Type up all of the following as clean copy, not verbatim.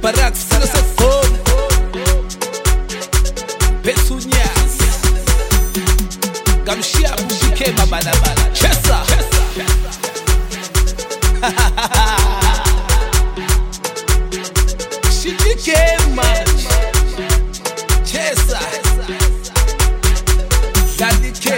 Barack silo sefoni Petunias Gamshia Bushike Mabalabala Chesa Shitike man Chesa Zadike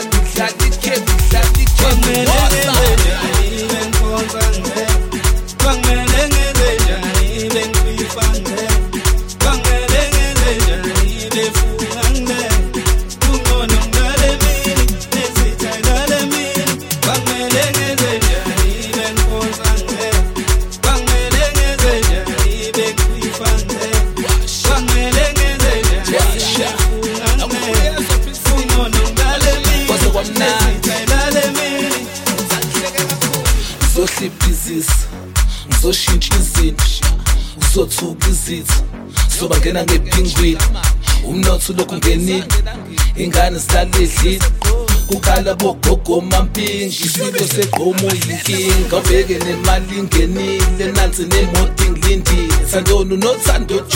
Ngizoshintsha izinto ngizothuka izitha sobangena ngepingwini umnotho lokhu ngenile ingane zilalidlile kukhala bogogo mampingi isilo segqomo yinkinga ubheke nemali ingenile nansi nemoto ingilindile Sandonu nothando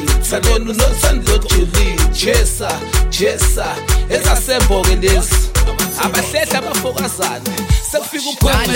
Julie Chesa ezasemboke lezi abahlehla abafokazana sekufika ubhona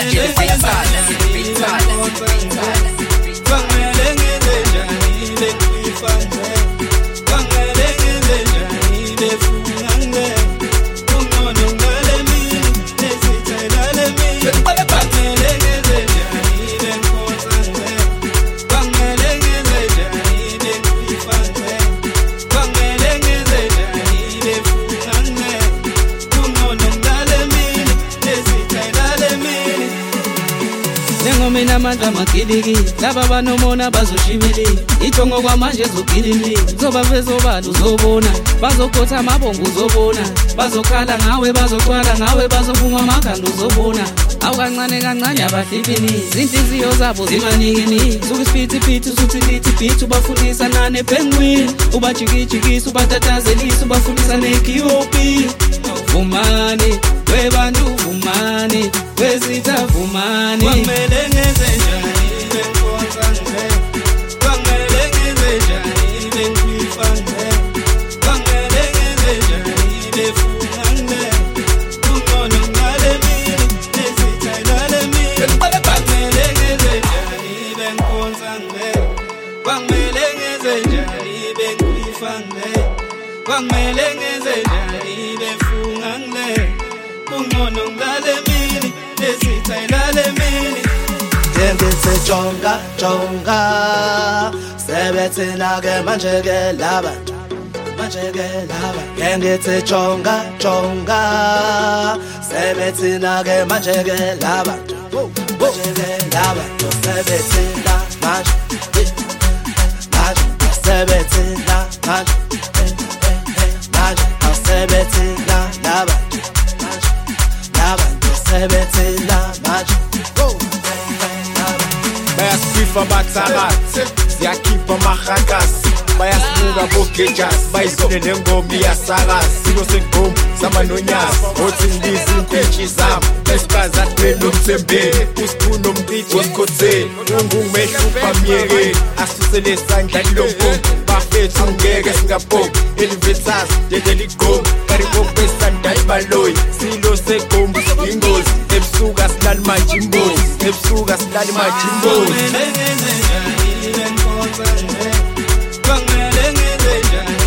Mina manda makiliki laba banomona bazoshibili ijongo kwamanje zogilili zobaveza obalo uzobona bazokhotha amabongo uzobona bazokhala ngawe bazoqwala ngawe bazovuma amakhanda uzobona awukancane abahlibini zinhliziyo zabo zimanikini suka isiphithiphithi usuthi lithi ubafundisa nane penguin ubajikijikisa ubatatazelisa ubafundisa ne-KOP vumani webantu vumani wezitha vumani kwamele ngenze njani benkonza nje kwamele ngenze njani benkwifane kwamele ngenze njani befungane kungono ngale mini nesithailale mini kwamele ngenze njani benkonza nje kwamele ngenze njani benkwifane kwamele ngenze njani befungane kungono ngale mini nesithailale mini Ngithi jonga sebethina ke manje ke labantu ngithi jonga sebethina ke manje ke labantu sebethina manje sebethina manje sebethina labantu sebethina manje bayasifa bathakathi siyakhipha mahakasi bayasibuka bogejas bayizile nengoma iyasakazi silo sengoma samanonyazi othi ngizi impintshi zami esikazathi nomthembeni usiphuna umcithi osikhotheni ungumehlupa myekeni asusele isandla lombomo bafethu ngeke singabhongi elivetazi dedeligoma karibopesanda ibaloyi silo segoma ingozi ebusuka silali majimbozi kwamele ngenze njani benkonza nje kwamele ngenze njani